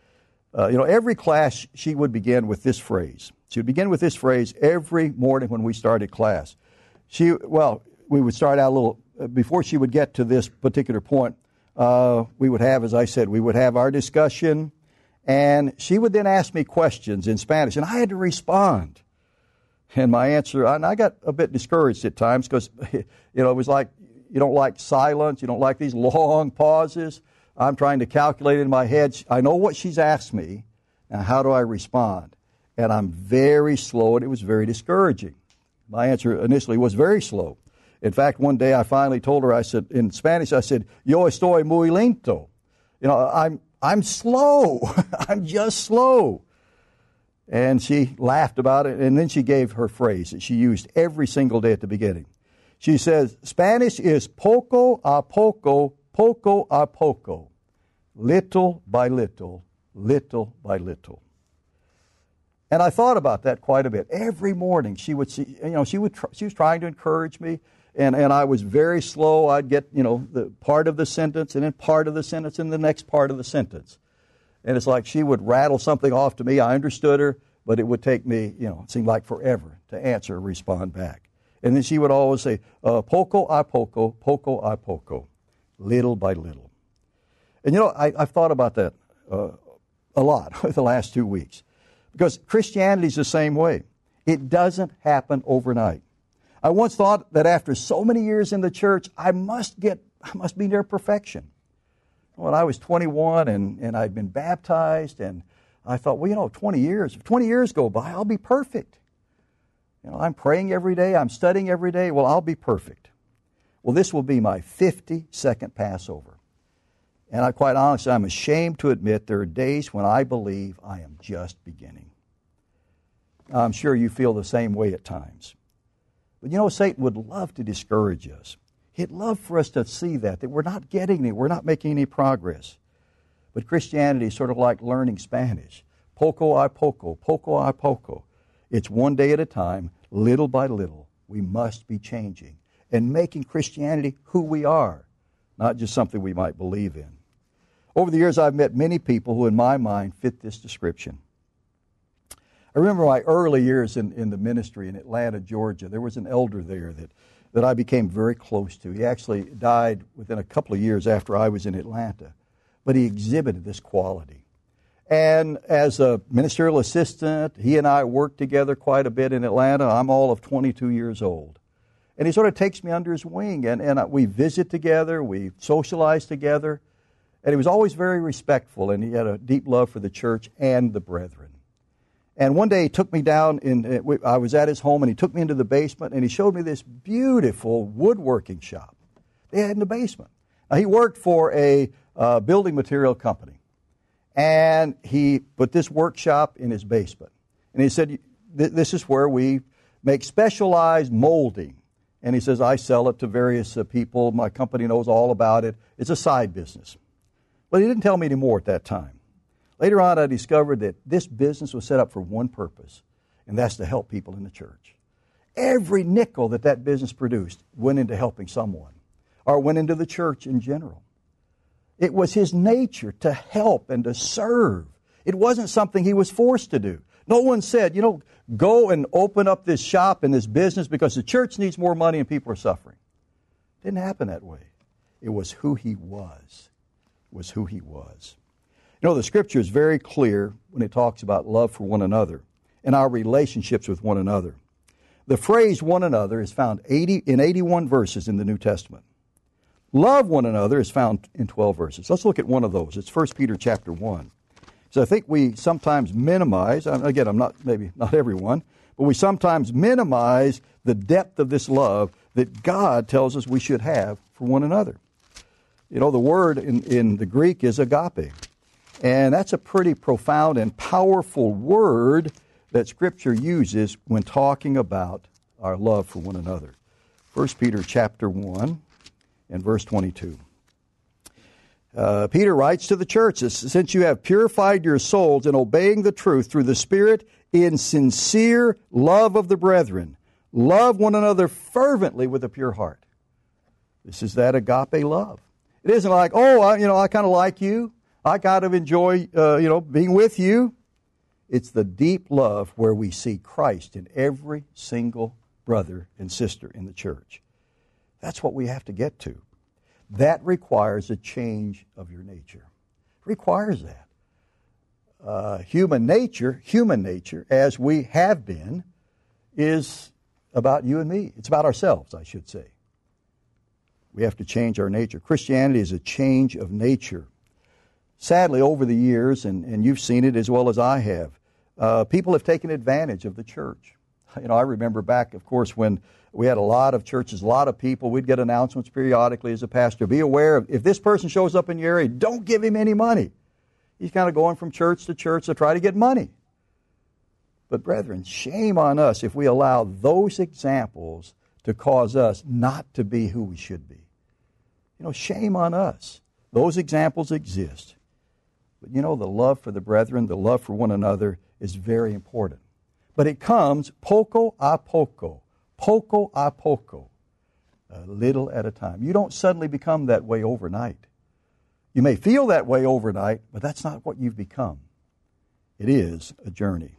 Every class she would begin with this phrase. She would begin with this phrase every morning when we started class. We would start out a little, before she would get to this particular point, we would have, as I said, we would have our discussion, and she would then ask me questions in Spanish, and I had to respond. And my answer, and I got a bit discouraged at times because, it was like, you don't like silence, you don't like these long pauses. I'm trying to calculate in my head. I know what she's asked me, now how do I respond? And I'm very slow, and it was very discouraging. My answer initially was very slow. In fact, one day I finally told her, I said, in Spanish, I said, yo estoy muy lento. I'm slow. I'm just slow. And she laughed about it, and then she gave her phrase that she used every single day at the beginning. She says, Spanish is poco a poco, poco a poco, little by little, little by little. And I thought about that quite a bit. Every morning she would see, she was trying to encourage me, and I was very slow. I'd get, the part of the sentence, and then part of the sentence, and the next part of the sentence. And it's like she would rattle something off to me. I understood her, but it would take me, it seemed like forever to answer or respond back. And then she would always say, poco a poco, little by little. And I've thought about that a lot the last 2 weeks. Because Christianity is the same way. It doesn't happen overnight. I once thought that after so many years in the church, I must be near perfection. When I was 21 and I'd been baptized, and I thought, 20 years, if 20 years go by, I'll be perfect. I'm praying every day, I'm studying every day, well, I'll be perfect. Well, this will be my 52nd Passover. And quite honestly, I'm ashamed to admit there are days when I believe I am just beginning. I'm sure you feel the same way at times. But Satan would love to discourage us. He'd love for us to see that we're not getting it, we're not making any progress. But Christianity is sort of like learning Spanish. Poco a poco. It's one day at a time, little by little. We must be changing and making Christianity who we are, not just something we might believe in. Over the years, I've met many people who, in my mind, fit this description. I remember my early years in the ministry in Atlanta, Georgia. There was an elder there that I became very close to. He actually died within a couple of years after I was in Atlanta. But he exhibited this quality. And as a ministerial assistant, he and I worked together quite a bit in Atlanta. I'm all of 22 years old. And he sort of takes me under his wing, and we visit together, we socialize together. And he was always very respectful, and he had a deep love for the church and the brethren. And one day he took me down, I was at his home, and he took me into the basement, and he showed me this beautiful woodworking shop they had in the basement. Now, he worked for a building material company, and he put this workshop in his basement. And he said, this is where we make specialized molding. And he says, I sell it to various people. My company knows all about it. It's a side business. But he didn't tell me any more at that time. Later on, I discovered that this business was set up for one purpose, and that's to help people in the church. Every nickel that business produced went into helping someone, or went into the church in general. It was his nature to help and to serve. It wasn't something he was forced to do. No one said, go and open up this shop and this business because the church needs more money and people are suffering. It didn't happen that way. It was who he was. The Scripture is very clear when it talks about love for one another and our relationships with one another. The phrase one another is found in 81 verses in the New Testament. Love one another is found in 12 verses. Let's look at one of those. It's 1 Peter chapter 1. So I think we sometimes minimize, again, maybe not everyone, but we sometimes minimize the depth of this love that God tells us we should have for one another. The word in the Greek is agape. And that's a pretty profound and powerful word that Scripture uses when talking about our love for one another. 1 Peter chapter 1 and verse 22. Peter writes to the churches, since you have purified your souls in obeying the truth through the Spirit in sincere love of the brethren, love one another fervently with a pure heart. This is that agape love. It isn't like, I kind of like you. I kind of enjoy, being with you. It's the deep love where we see Christ in every single brother and sister in the church. That's what we have to get to. That requires a change of your nature. It requires that. Human nature, as we have been, is about you and me. It's about ourselves, I should say. We have to change our nature. Christianity is a change of nature. Sadly, over the years, and you've seen it as well as I have, people have taken advantage of the church. I remember back, of course, when we had a lot of churches, a lot of people, we'd get announcements periodically as a pastor. Be aware of, if this person shows up in your area, don't give him any money. He's kind of going from church to church to try to get money. But brethren, shame on us if we allow those examples to cause us not to be who we should be. Shame on us. Those examples exist. But you know, the love for the brethren, the love for one another is very important. But it comes poco a poco, a little at a time. You don't suddenly become that way overnight. You may feel that way overnight, but that's not what you've become. It is a journey.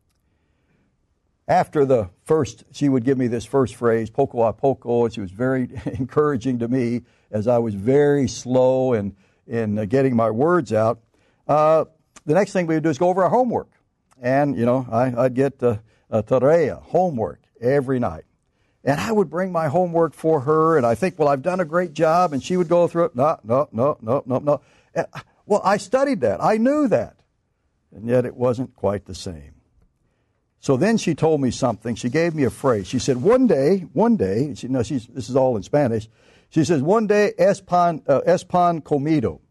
After the first, she would give me this first phrase, poco a poco, and she was very encouraging to me as I was very slow in getting my words out. The next thing we would do is go over our homework. And, you know, I'd get a tarea, homework, every night. And I would bring my homework for her, and I think, well, I've done a great job, and she would go through it. No. Well, I studied that. I knew that. And yet it wasn't quite the same. So then she told me something. She gave me a phrase. She said, one day, this is all in Spanish. She says, one day, es pan comido.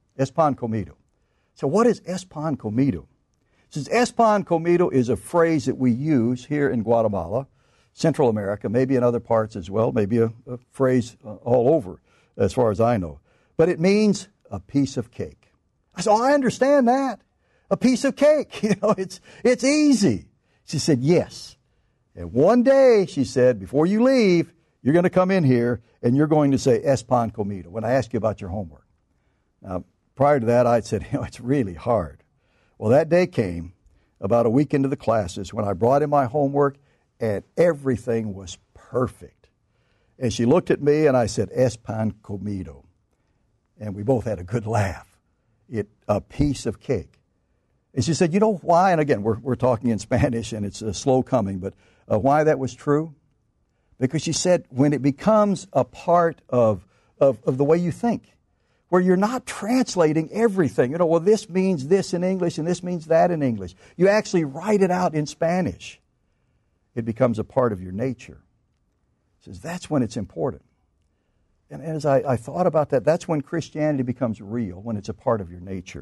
So what is es pan comido? She says, es pan comido is a phrase that we use here in Guatemala, Central America, maybe in other parts as well, maybe a phrase all over, as far as I know. But it means a piece of cake. I said, oh, I understand that. A piece of cake. You know, it's easy. She said, yes. And one day, she said, before you leave, you're going to come in here and you're going to say, es pan comido, when I ask you about your homework. Now, prior to that, I'd said, you know, it's really hard. Well, that day came about a week into the classes when I brought in my homework and everything was perfect. And she looked at me and I said, es pan comido. And we both had a good laugh. A piece of cake. And she said, you know why? And again, we're talking in Spanish and it's slow coming, but why that was true? Because she said, when it becomes a part of the way you think, where you're not translating everything. You know, well, this means this in English and this means that in English. You actually write it out in Spanish. It becomes a part of your nature. She says, that's when it's important. And as I thought about that, that's when Christianity becomes real, when it's a part of your nature.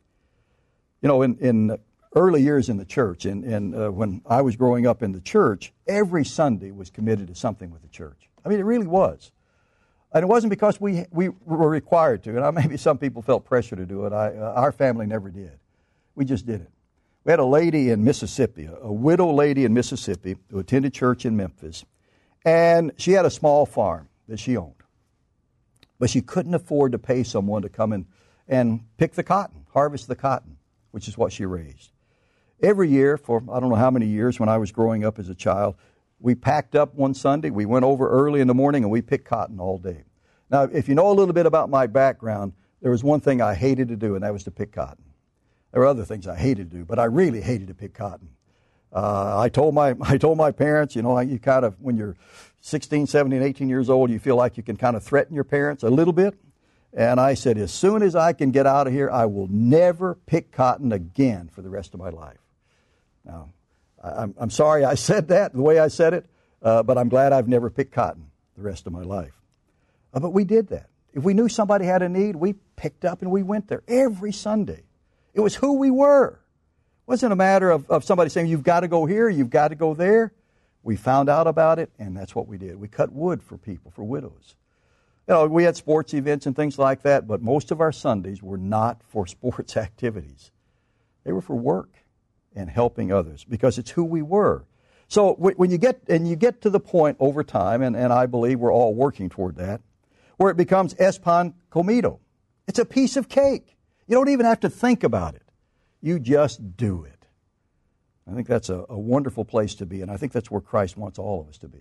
You know, in early years in the church, and when I was growing up in the church, every Sunday was committed to something with the church. I mean, it really was. And it wasn't because we were required to. And maybe some people felt pressure to do it. Our family never did. We just did it. We had a lady in Mississippi, a widow lady in Mississippi who attended church in Memphis. And she had a small farm that she owned. But she couldn't afford to pay someone to come and pick the cotton, harvest the cotton, which is what she raised. Every year for I don't know how many years when I was growing up as a child, we packed up one Sunday, we went over early in the morning, and we picked cotton all day. Now, if you know a little bit about my background, there was one thing I hated to do, and that was to pick cotton. There were other things I hated to do, but I really hated to pick cotton. I told my parents, you know, you kind of, when you're 16, 17, 18 years old, you feel like you can kind of threaten your parents a little bit. And I said, as soon as I can get out of here, I will never pick cotton again for the rest of my life. Now, I'm sorry I said that the way I said it, but I'm glad I've never picked cotton the rest of my life. But we did that. If we knew somebody had a need, we picked up and we went there every Sunday. It was who we were. It wasn't a matter of somebody saying, you've got to go here, you've got to go there. We found out about it, and that's what we did. We cut wood for people, for widows. You know, we had sports events and things like that, but most of our Sundays were not for sports activities. They were for work and helping others because it's who we were. So when you get to the point over time, and I believe we're all working toward that, where it becomes es pan comido. It's a piece of cake. You don't even have to think about it. You just do it. I think that's a wonderful place to be, and I think that's where Christ wants all of us to be.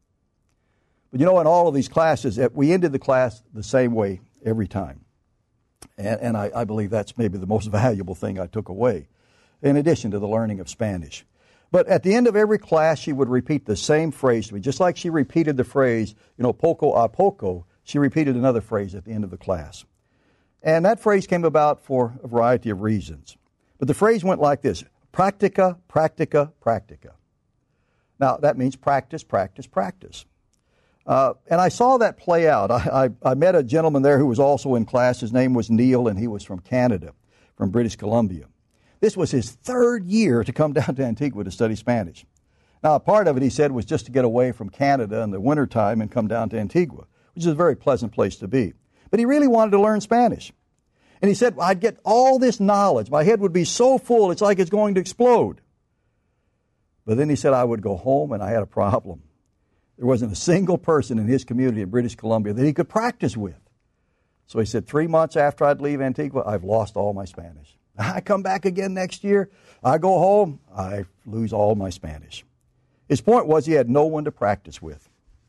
But you know, in all of these classes, we ended the class the same way every time. And I believe that's maybe the most valuable thing I took away, in addition to the learning of Spanish. But at the end of every class, she would repeat the same phrase to me. Just like she repeated the phrase, you know, poco a poco, she repeated another phrase at the end of the class. And that phrase came about for a variety of reasons. But the phrase went like this: practica, practica, practica. Now, that means practice, practice, practice. And I saw that play out. I met a gentleman there who was also in class. His name was Neil, and he was from Canada, from British Columbia. This was his third year to come down to Antigua to study Spanish. Now, a part of it, he said, was just to get away from Canada in the wintertime and come down to Antigua, which is a very pleasant place to be. But he really wanted to learn Spanish. And he said, I'd get all this knowledge. My head would be so full, it's like it's going to explode. But then he said, I would go home and I had a problem. There wasn't a single person in his community in British Columbia that he could practice with. So he said, 3 months after I'd leave Antigua, I've lost all my Spanish. I come back again next year, I go home, I lose all my Spanish. His point was he had no one to practice with.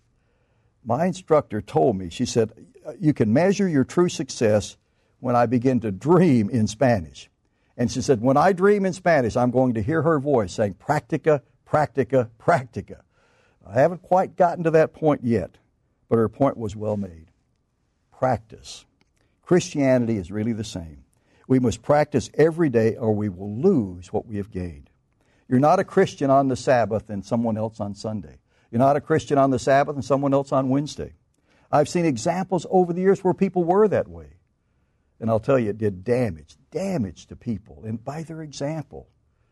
My instructor told me, she said, you can measure your true success when I begin to dream in Spanish. And she said, when I dream in Spanish, I'm going to hear her voice saying, practica, practica, practica. I haven't quite gotten to that point yet, but her point was well made. Practice. Christianity is really the same. We must practice every day or we will lose what we have gained. You're not a Christian on the Sabbath and someone else on Sunday. You're not a Christian on the Sabbath and someone else on Wednesday. I've seen examples over the years where people were that way. And I'll tell you, it did damage to people, and by their example.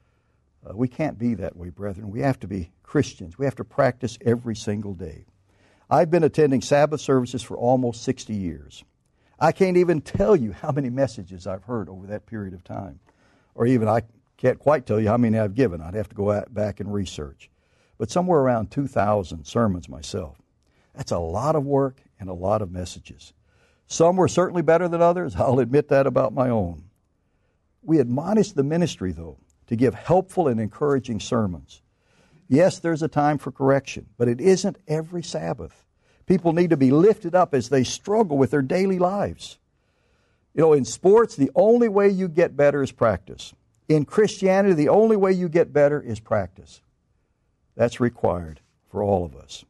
We can't be that way, brethren. We have to be Christians. We have to practice every single day. I've been attending Sabbath services for almost 60 years. I can't even tell you how many messages I've heard over that period of time. Or even I can't quite tell you how many I've given. I'd have to go back and research. But somewhere around 2,000 sermons myself. That's a lot of work and a lot of messages. Some were certainly better than others. I'll admit that about my own. We admonish the ministry, though, to give helpful and encouraging sermons. Yes, there's a time for correction, but it isn't every Sabbath. People need to be lifted up as they struggle with their daily lives. You know, in sports, the only way you get better is practice. In Christianity, the only way you get better is practice. That's required for all of us.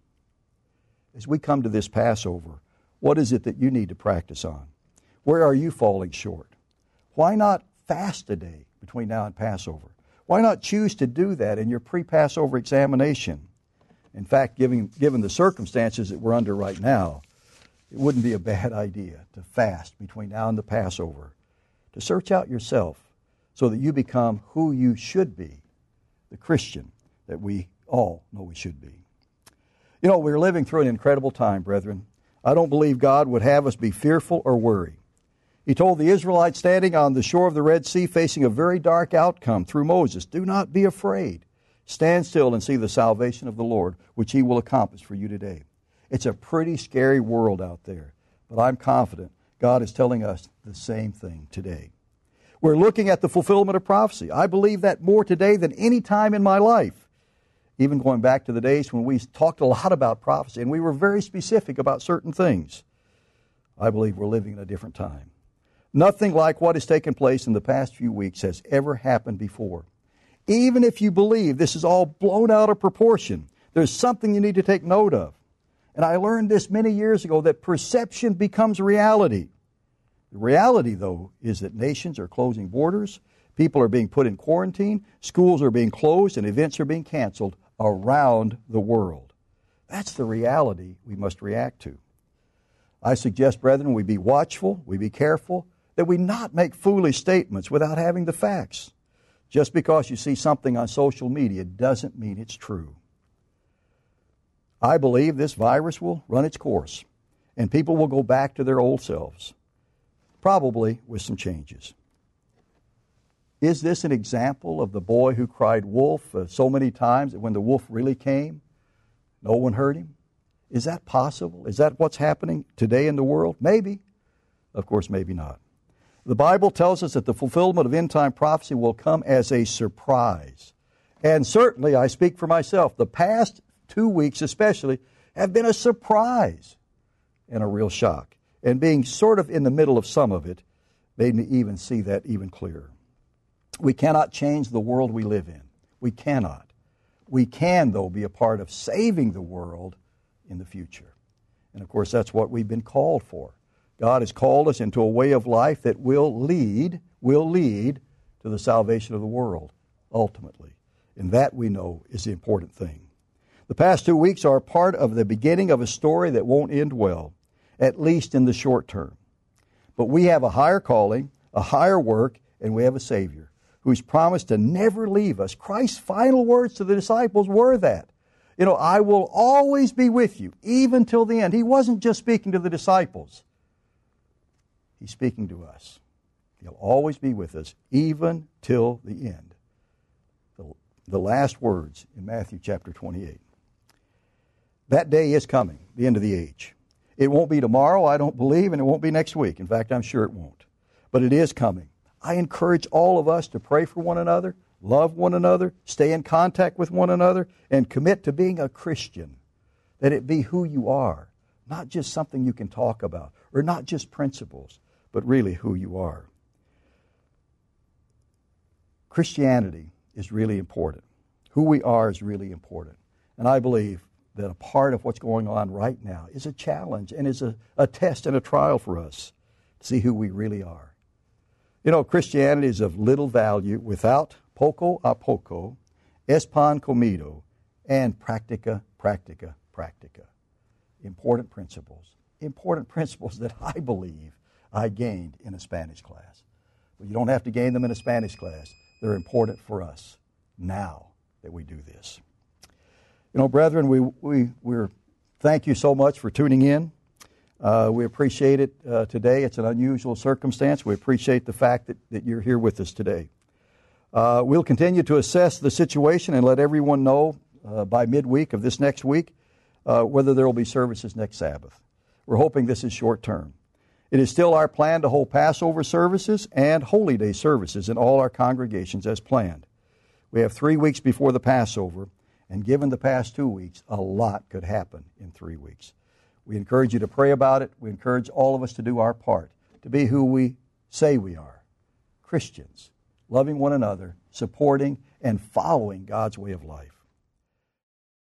As we come to this Passover, what is it that you need to practice on? Where are you falling short? Why not fast a day between now and Passover? Why not choose to do that in your pre-Passover examination? In fact, given the circumstances that we're under right now, it wouldn't be a bad idea to fast between now and the Passover, to search out yourself so that you become who you should be, the Christian that we all know we should be. You know, we're living through an incredible time, brethren. I don't believe God would have us be fearful or worry. He told the Israelites standing on the shore of the Red Sea facing a very dark outcome through Moses, do not be afraid. Stand still and see the salvation of the Lord, which He will accomplish for you today. It's a pretty scary world out there, but I'm confident God is telling us the same thing today. We're looking at the fulfillment of prophecy. I believe that more today than any time in my life. Even going back to the days when we talked a lot about prophecy and we were very specific about certain things. I believe we're living in a different time. Nothing like what has taken place in the past few weeks has ever happened before. Even if you believe this is all blown out of proportion, there's something you need to take note of. And I learned this many years ago, that perception becomes reality. The reality, though, is that nations are closing borders, people are being put in quarantine, schools are being closed, and events are being canceled around the world. That's the reality we must react to. I suggest, brethren, we be watchful, we be careful, that we not make foolish statements without having the facts. Just because you see something on social media doesn't mean it's true. I believe this virus will run its course, and people will go back to their old selves, probably with some changes. Is this an example of the boy who cried wolf so many times that when the wolf really came, no one heard him? Is that possible? Is that what's happening today in the world? Maybe. Of course, maybe not. The Bible tells us that the fulfillment of end-time prophecy will come as a surprise. And certainly, I speak for myself, the past 2 weeks especially have been a surprise and a real shock. And being sort of in the middle of some of it made me even see that even clearer. We cannot change the world we live in. We cannot. We can, though, be a part of saving the world in the future. And, of course, that's what we've been called for. God has called us into a way of life that will lead to the salvation of the world, ultimately. And that, we know, is the important thing. The past 2 weeks are part of the beginning of a story that won't end well, at least in the short term. But we have a higher calling, a higher work, and we have a Savior who's promised to never leave us. Christ's final words to the disciples were that. You know, I will always be with you, even till the end. He wasn't just speaking to the disciples. He's speaking to us. He'll always be with us, even till the end. The last words in Matthew chapter 28. That day is coming, the end of the age. It won't be tomorrow, I don't believe, and it won't be next week. In fact, I'm sure it won't. But it is coming. I encourage all of us to pray for one another, love one another, stay in contact with one another, and commit to being a Christian. That it be who you are, not just something you can talk about, or not just principles, but really who you are. Christianity is really important. Who we are is really important. And I believe that a part of what's going on right now is a challenge and is a test and a trial for us to see who we really are. You know, Christianity is of little value without poco a poco, es pan comido, and practica, practica, practica. Important principles that I believe I gained in a Spanish class. But you don't have to gain them in a Spanish class. They're important for us now that we do this. You know, brethren, we're thank you so much for tuning in. We appreciate it today. It's an unusual circumstance. We appreciate the fact that you're here with us today. We'll continue to assess the situation and let everyone know by midweek of this next week whether there will be services next Sabbath. We're hoping this is short term. It is still our plan to hold Passover services and Holy Day services in all our congregations as planned. We have 3 weeks before the Passover, and given the past 2 weeks, a lot could happen in 3 weeks. We encourage you to pray about it. We encourage all of us to do our part, to be who we say we are, Christians, loving one another, supporting and following God's way of life.